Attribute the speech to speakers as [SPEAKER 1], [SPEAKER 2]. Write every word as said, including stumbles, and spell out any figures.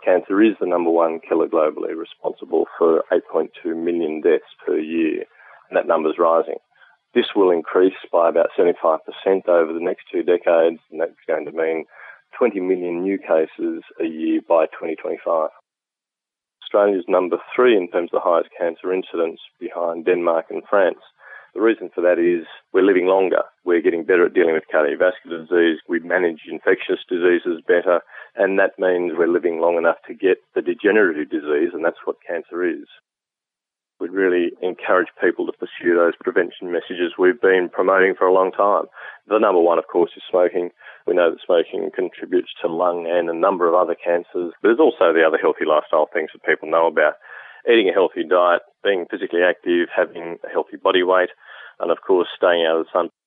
[SPEAKER 1] Cancer is the number one killer globally, responsible for eight point two million deaths per year, and that number's rising. This will increase by about seventy-five percent over the next two decades, and that's going to mean twenty million new cases a year by twenty twenty-five. Australia's number three in terms of the highest cancer incidence, behind Denmark and France. The reason for that is we're living longer. We're getting better at dealing with cardiovascular disease. We manage infectious diseases better, and that means we're living long enough to get the degenerative disease, and that's what cancer is. We'd really encourage people to pursue those prevention messages we've been promoting for a long time. The number one, of course, is smoking. We know that smoking contributes to lung and a number of other cancers, but there's also the other healthy lifestyle things that people know about. Eating a healthy diet, being physically active, having a healthy body weight, and of course staying out of the sun.